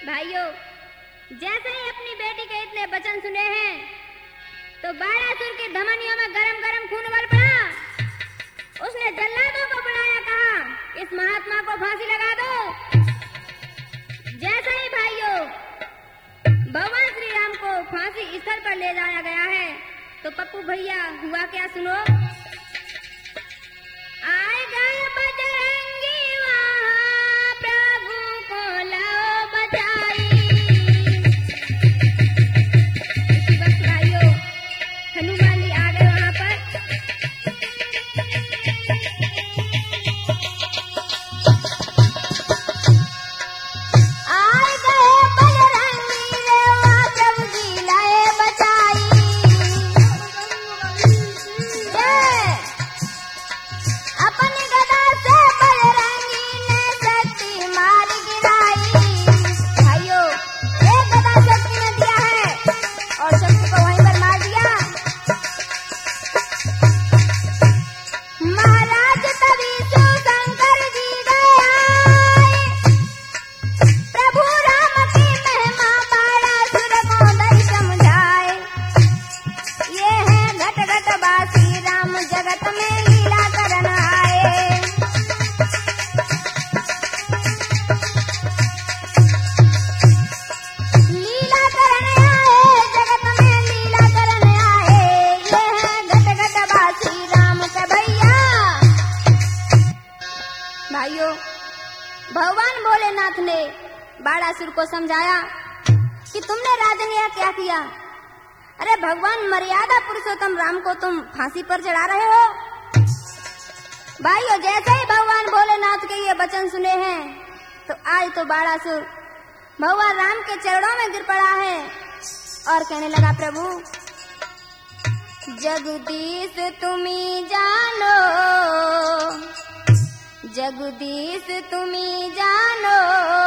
भाइयों, जैसे ही अपनी बेटी के इतने वचन सुने हैं तो बाणासुर की धमनियों में गरम गरम खून उबल पड़ा। उसने जल्लादों को बुलाया, कहा इस महात्मा को फांसी लगा दो। जैसे ही भाइयों भगवान श्री राम को फांसी स्थल पर ले जाया गया है तो पप्पू भैया हुआ क्या सुनो। आए गए बजरंगी वहाँ प्रभु को लो बचाई। इसी वक्त भाइयों हनुमान जी आ गए वहाँ पर। आए गए बजरंगी रे वहाँ प्रभु जी लाए बचाई। अपनी गदा से बजरंगी ने शक्ति मार गिराई। भाइयों, एक गदा शक्ति ने दिया है और शक्ति को वहीं पर मार दिया। महाराज तभी शिवशंकर जी गए, प्रभु राम की महिमा बाणासुर को दई समझाए। ये है घट घट बासी राम जगत में लीला करन आए। लीला करन आए, जगत में लीला करन आए। ये है घट घट बासी राम के भैया। भाइयों, भगवान भोलेनाथ ने बाणासुर को समझाया कि तुमने राजन यह क्या किया। अरे भगवान मर्यादा पुरुषोत्तम राम को तुम फांसी पर चढ़ा रहे हो। भाइयों, जैसे ही भगवान भोलेनाथ के ये वचन सुने हैं तो आज तो बाणासुर भगवान राम के चरणों में गिर पड़ा है और कहने लगा, प्रभु जगदीश तुम्ही जानो, जगदीश तुम्ही जानो,